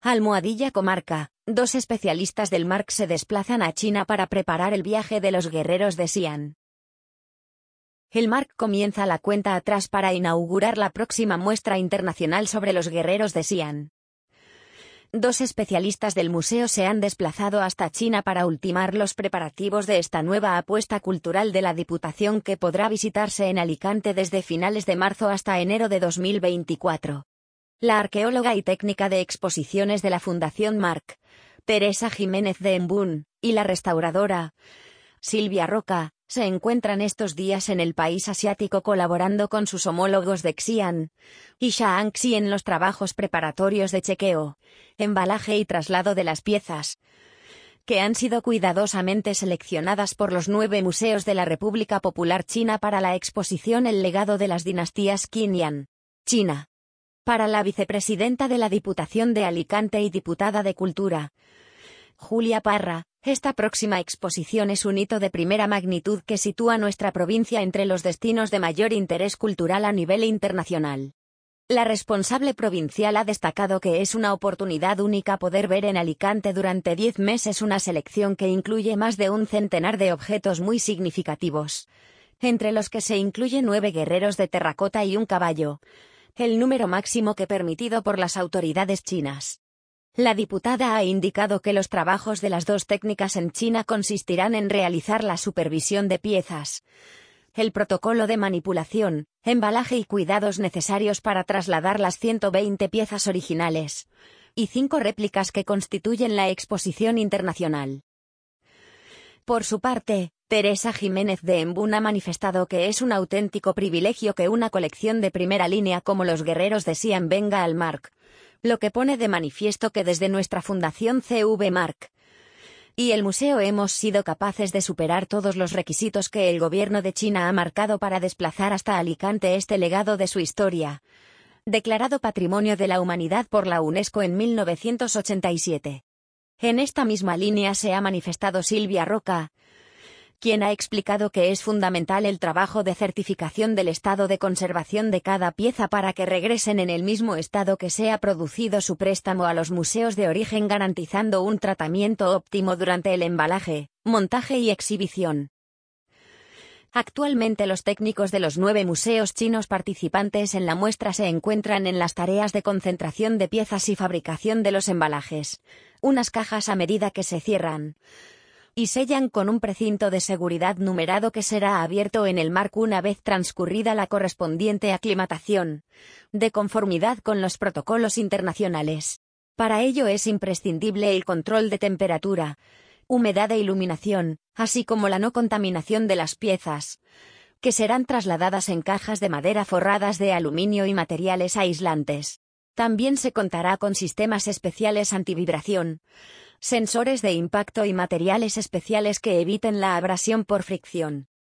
Almohadilla Comarca. Dos especialistas del MARC se desplazan a China para preparar el viaje de los guerreros de Xi'an. El MARC comienza la cuenta atrás para inaugurar la próxima muestra internacional sobre los guerreros de Xi'an. Dos especialistas del museo se han desplazado hasta China para ultimar los preparativos de esta nueva apuesta cultural de la Diputación, que podrá visitarse en Alicante desde finales de marzo hasta enero de 2024. La arqueóloga y técnica de exposiciones de la Fundación MARC, Teresa Jiménez de Embún, y la restauradora, Silvia Roca, se encuentran estos días en el país asiático colaborando con sus homólogos de Xi'an y Shaanxi en los trabajos preparatorios de chequeo, embalaje y traslado de las piezas, que han sido cuidadosamente seleccionadas por los 9 museos de la República Popular China para la exposición El legado de las dinastías Qin y Han, China. Para la vicepresidenta de la Diputación de Alicante y diputada de Cultura, Julia Parra, esta próxima exposición es un hito de primera magnitud que sitúa nuestra provincia entre los destinos de mayor interés cultural a nivel internacional. La responsable provincial ha destacado que es una oportunidad única poder ver en Alicante durante 10 meses una selección que incluye más de un centenar de objetos muy significativos, entre los que se incluyen 9 guerreros de terracota y un caballo, el número máximo que permitido por las autoridades chinas. La diputada ha indicado que los trabajos de las dos técnicas en China consistirán en realizar la supervisión de piezas, el protocolo de manipulación, embalaje y cuidados necesarios para trasladar las 120 piezas originales y 5 réplicas que constituyen la exposición internacional. Por su parte, Teresa Jiménez de Embún ha manifestado que es un auténtico privilegio que una colección de primera línea como los guerreros de Xi'an venga al MARC, lo que pone de manifiesto que desde nuestra Fundación CV MARC y el museo hemos sido capaces de superar todos los requisitos que el gobierno de China ha marcado para desplazar hasta Alicante este legado de su historia, declarado Patrimonio de la Humanidad por la UNESCO en 1987. En esta misma línea se ha manifestado Silvia Roca, quien ha explicado que es fundamental el trabajo de certificación del estado de conservación de cada pieza para que regresen en el mismo estado que se ha producido su préstamo a los museos de origen, garantizando un tratamiento óptimo durante el embalaje, montaje y exhibición. Actualmente los técnicos de los 9 museos chinos participantes en la muestra se encuentran en las tareas de concentración de piezas y fabricación de los embalajes, unas cajas a medida que se cierran y sellan con un precinto de seguridad numerado que será abierto en el MARC una vez transcurrida la correspondiente aclimatación, de conformidad con los protocolos internacionales. Para ello es imprescindible el control de temperatura, humedad e iluminación, así como la no contaminación de las piezas, que serán trasladadas en cajas de madera forradas de aluminio y materiales aislantes. También se contará con sistemas especiales antivibración, sensores de impacto y materiales especiales que eviten la abrasión por fricción.